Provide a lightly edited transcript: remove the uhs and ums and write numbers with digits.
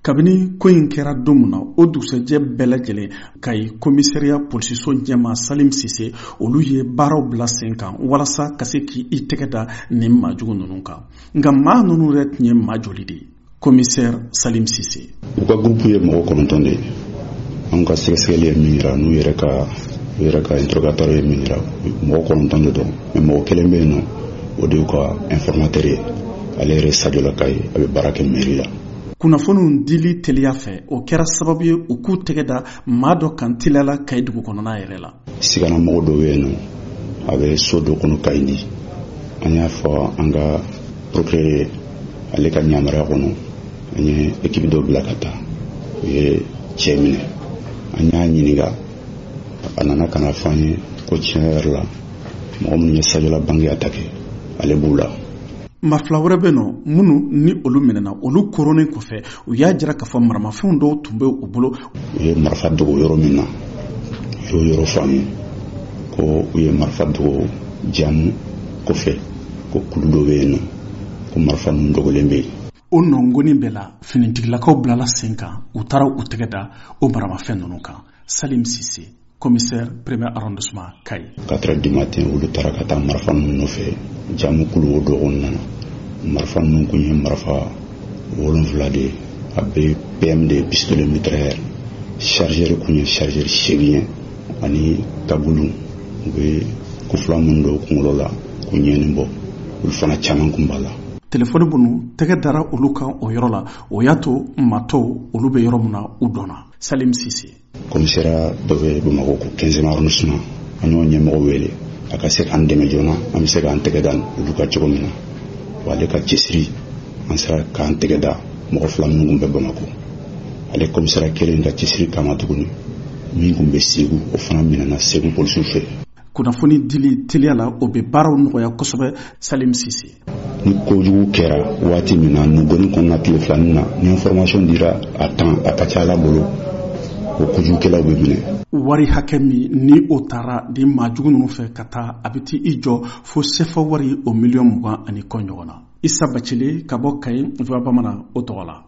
kabini ko in kɛra don min na o dugusɛjɛ bɛɛ lajɛlen Kayi komisariya polisiso ɲɛmaa Salim Sise olu ye baaraw bila sen kan walasa ka se k'i tɛgɛ da nin maajugu ninnu kan nka maa ninnu yɛrɛ tun ye maa joli de ye? Commissaire Salim Sise: u ka groupe ye mɔgɔ 9 de ye. An ka sɛgɛsɛgɛli ye min yira n'u yɛrɛ ka interrogatoire ye min yira mɔgɔ 9 de don, mais mɔgɔ kelen bɛ yen nɔ o de y'u ka informateur ye. Ale yɛrɛ Sadio la Kayi a bɛ baara kɛ mairie la. Kunnafoniw dili teliya fɛ o kɛra sababu ye u k'u tɛgɛ da maa dɔ kan teliyala Kayi dugu kɔnɔna yɛrɛ la. Sigana mɔgɔ dɔ bɛ yen nɔ a bɛ so dɔ kɔnɔ Kayindi. An y'a fɔ an ka procureur ale ka ɲamariya kɔnɔ an ye équipe dɔ bila ka taa u ye cɛ minɛ. An y'a ɲininka a nana ka na fɔ an ye ko tiɲɛ yɛrɛ la mɔgɔ minnu ye Sadio la banque attaqué ale b'u la. Maa fila wɛrɛ bɛ nɔ minnu ni olu minɛna olu koronnen kɔfɛ u y'a jira k'a fɔ maramafɛnw dɔw tun bɛ u bolo. U ye marifa dogo yɔrɔ min na u y'o yɔrɔ fɔ an ye ko u ye marifa dogo jamu kɔfɛ ko kulu dɔ bɛ yen nɔ ko marifa ninnu dogolen bɛ yen. O nɔngoni bɛɛ la finitigilakaw bilala sen kan u taara u tɛgɛ da o maramafɛn ninnu kan. Salim Sise, commissaire premier arrondissement Kayi. 4h du matin olu taara ka taa marifa ninnu nɔfɛ jamu kulu o dɔgɔkun na. Marifa ninnu kun ye marifa 7 de ye a bɛ PM de pistolet mitrailleur chargeur kun ye chargeur 8 ani tabulu u bɛ kufula minnu don kunkolo la ko ɲɛni bɔ olu fana caman kun b'a la. Telefoni bunu tɛgɛ dara olu kan o yɔrɔ la o y'a to matɔw olu bɛ yɔrɔ min na u dɔnna. Salim Sise: commissariat dɔ bɛ Bamako ko 15e arrondissement an y'o ɲɛmɔgɔ wele a ka se k'an dɛmɛ joona an bɛ se k'an tɛgɛ da olu ka cogo min na wa ale ka cɛsiri an sera k'an tɛgɛ da mɔgɔ 2 minnu kun bɛ Bamako. Ale commissariat kelen ka cɛsiri kama tuguni min kun bɛ Segu o fana minɛna Segu polisiw fɛ. Kunnafoni dili teliya la o bɛ baaraw nɔgɔya kosɛbɛ. Salim Sise: ni kojugu kɛra waati min na nugoni kɔnɔna tile 2 na ni information dira a temps a ka ca Ala bolo o kojugukɛlaw bɛ minɛ. Wari hakɛ min ni o taara di maajugu ninnu fɛ ka taa a bɛ t'i jɔ fo CFA wari o 20 millions ani kɔ ɲɔgɔn na. Isa Bacili ka bɔ Kayi, Voix Bamanan, o tɔgɔ la.